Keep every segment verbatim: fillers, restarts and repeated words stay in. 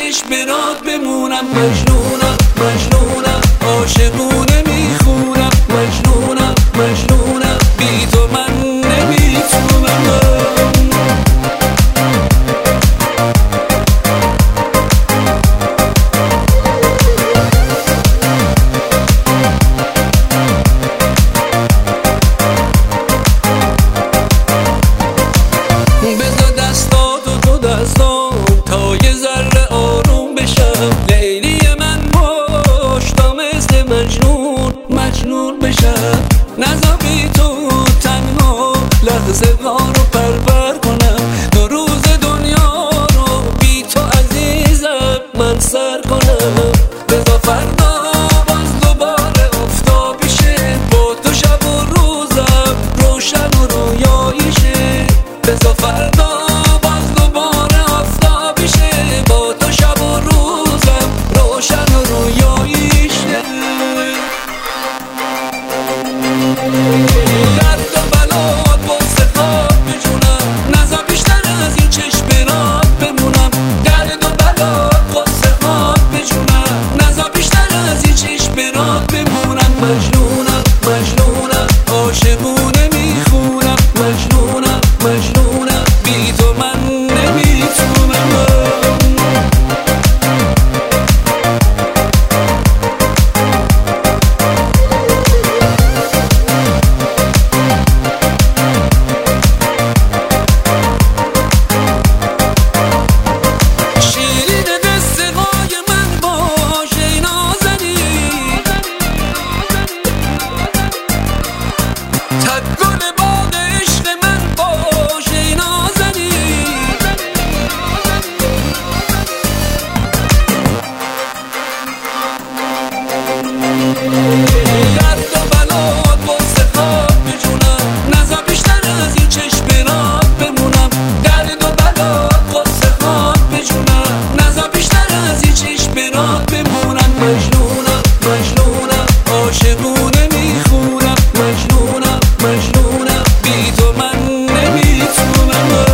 چشم برات بمونم. مجنونم مجنونم عاشقونه میخونم. مجنونم مجنونم بی تو من نمیتونم. بذار دستاتو تو دستام تا یه ذره آروم بشم. لیلی من باش تا مثل مجنون مجنون بشم. نذار بی تو تنها لحظه ها رو پرپر کنم. دو روز دنیا رو بی تو عزیزم من سر کنم. بذار فردا باز دوباره افتابی شه. با تو شب و روزم روشن و رویایی شه. بذار فردا باز دوباره آفتابی شه. با تو شب و روزم روشن و رویایی شه. درد و بلات واسه خواب بجونم. نذار بیشتر از این چشم برات بمونم. درد و بلات واسه خواب بجونم. نذار بیشتر از این چشم برات بمونم. مجنونم مجنونم عاشقونه میخونم. مجنونم مجنونم بی تو من نمیتونم. شیرین قصه های من باش ای نازنین. تگل باغ عشق من باش ای نازنین. درد و بلات واسه خواب بجونم. نذار بیشتر از این چشم برات بمونم. درد و بلات واسه خواب بجونم. نذار بیشتر از این چشم برات بمونم. مجنونم مجنونم عاشقونه میخونم. مجنونم مجنونم بی تو من نمیتونم.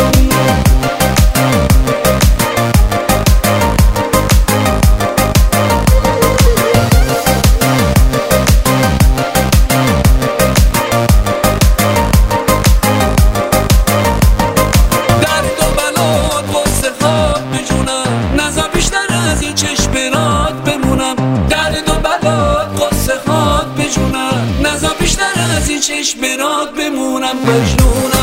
درد و بلات واسه خواب بجونم. نذار بیشتر از این چشم برات بمونم. درد و بلات واسه خواب بجونم. نذار بیشتر از این چشم برات بمونم. مجنونم